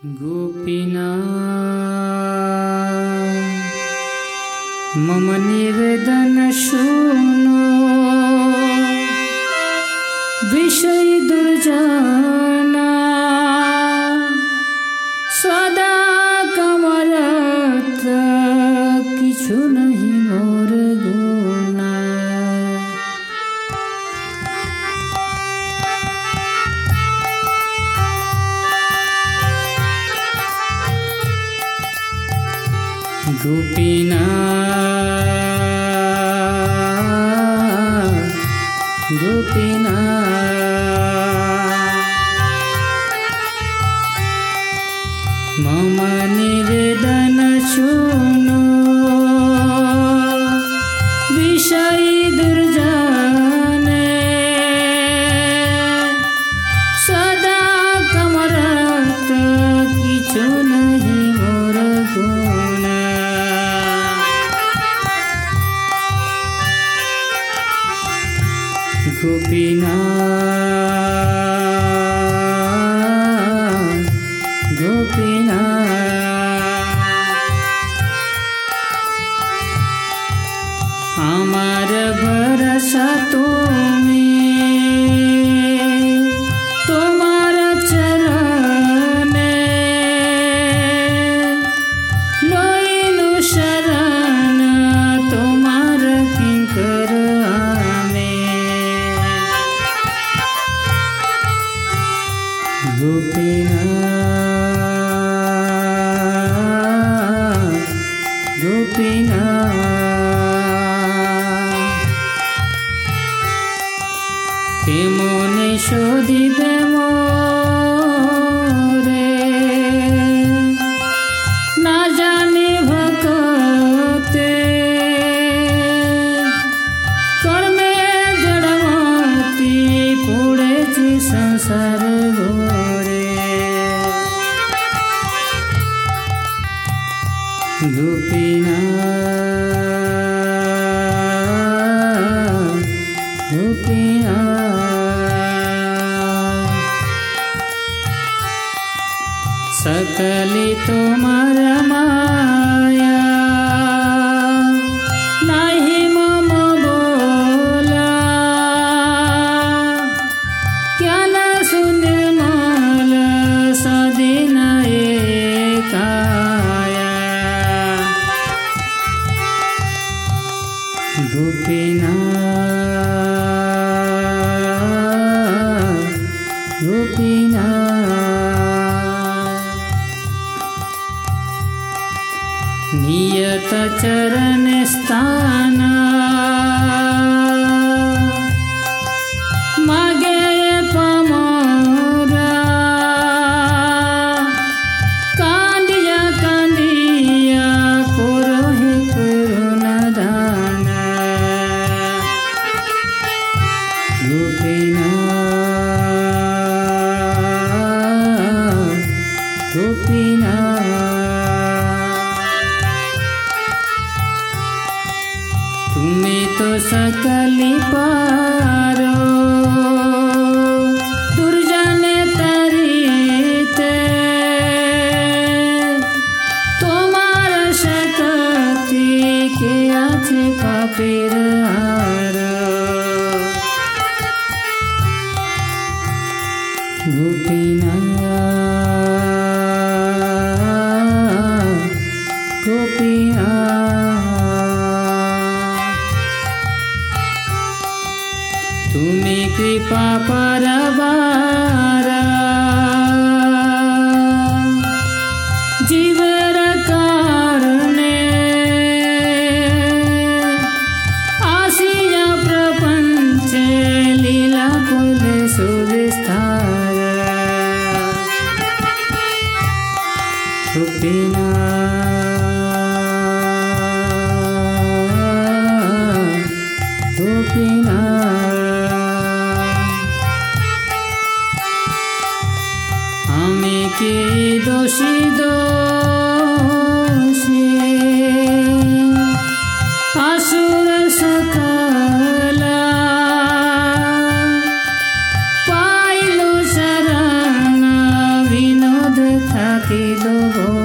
गोपीनाथ मम निवेदन शृणु विषय दुर्जना सदा कमरत किछु नहीं मोर गुना। गोपीनाथ गोपीनाथ मम निवेदन शृणु विषय दुर्जने सदा कमरत किछु नहीं मोर गुना। गोपीनाथ गोपीनाथ हमार भरोसा तुम्हें तुम्हार चरणे लोइनु शरण तुम्हार किंकर गोपीनाथ गोपीनाथ केमने शोधिबे मोरे ना जाने भक्ते कर्मे जड़मती पड़ेछि संसार गोपीनाथ गोपीनाथ सकली तुम्हार माया नहीं मम बोला क्या न सुनिर्मल सदिन एकाया। गोपीनाथ गोपीनाथ नियत चरण स्थान मागे पमोरा कांदिया कांदिया कोरोहि करुणदान। गोपीनाथ गोपीनाथ तुम्हें तो सकली पारो दुर्जने तरीते तुम्हार शक्ति के आछे पापीर गोपीनाथ गोपीनाथ तुम्हें कृपा परवारा जीवर कारणे आसिया प्रपंचे लीला कुले सुविस्तार। गोपीनाथ गोपीनाथ हमें के दोषी दोषी असुर सकला पाइलो शरण विनोद থাকিব